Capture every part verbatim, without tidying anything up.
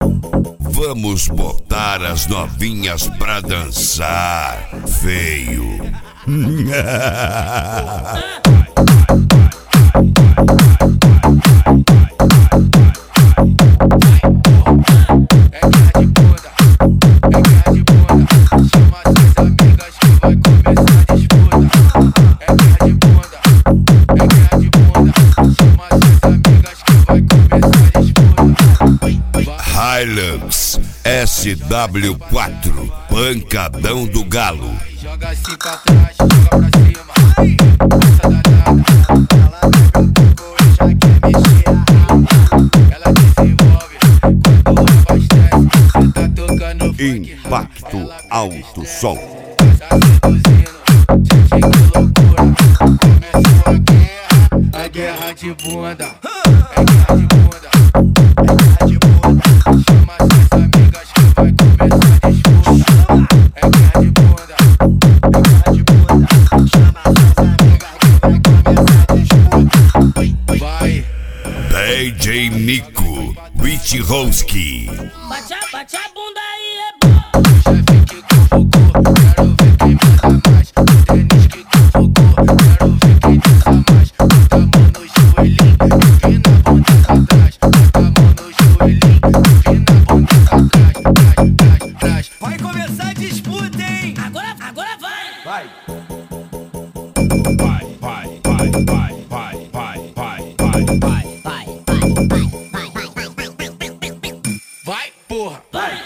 Vamos botar as novinhas pra dançar, feio. Hilux S W quatro, pancadão do galo. Joga assim pra trás, joga pra cima. Essa danada, ela bebe um pouco e já quer mexer a raba. Ela desenvolve quando abastece. Cê tá tocando funk, Impacto Alto Som. tá seduzindo, gente que loucura. Começou a guerra, a guerra de bunda. É guerra de bunda, é guerra de bunda. Chama suas amigas que vai começar a disputa. É guerra de bunda, é guerra de bunda. Chama suas amigas que vai começar a disputa. Vai. D J Nico, Rich Roski. Bate a, bate a bunda aí, é bom. Chefe que convocou, quero ver quem manda mais. Tênis que convocou, quero ver quem dança mais. Bota a mão no joelhinho, empina a bunda pra trás. Bota a mão no joelhinho, empina a bunda pra trás. Trás, trás, trás. Vai começar a disputa, hein? Agora, agora vai. Vai. Vai, vai, vai, vai, vai, vai, vai, vai, vai. Vai, vai, vai, vai, vai, vai, vai, vai, vai. Vai, porra. Vai.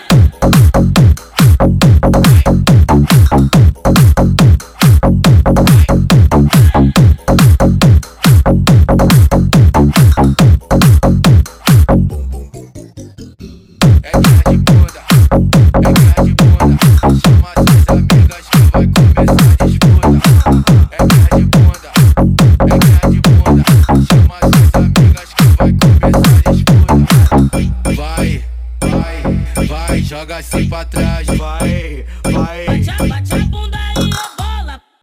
É guerra de bunda, é guerra de bunda. Chama suas amigas que vai começar a disputa. É guerra de bunda, é guerra de bunda. Chama suas amigas que vai começar a disputa. Vai, vai, vai, joga assim pra trás. Vai, vai. Bate a, bate a bunda.